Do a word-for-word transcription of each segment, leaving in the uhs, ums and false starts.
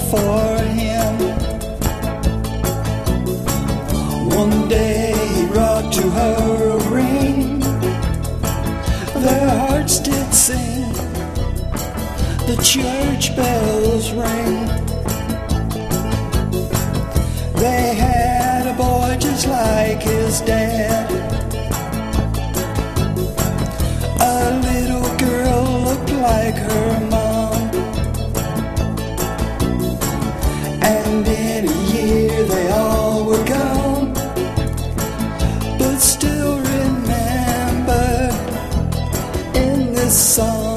for him. One day he brought to her a ring. Their hearts did sing, the church bells ring. They had a boy just like his dad. A little girl looked like her mom. And in a year they all were gone, but still remembered in this song.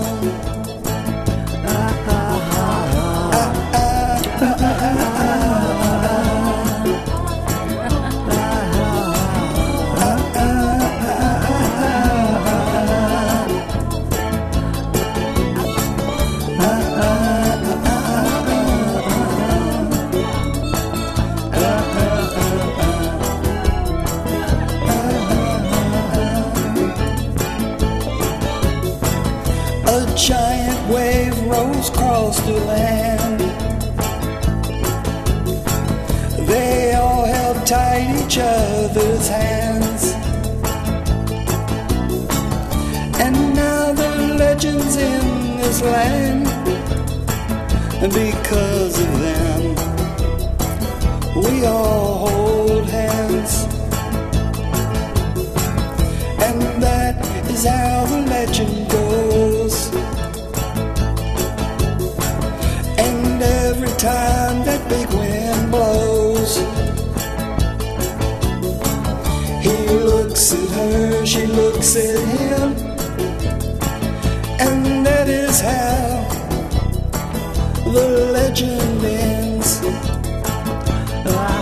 A giant wave rose across the land. They all held tight each other's hands. And now the legends in this land, and because of them, we all hold hands. And that is how the legend goes. And every time that big wind blows, he looks at her, she looks at him, and that is how the legend ends.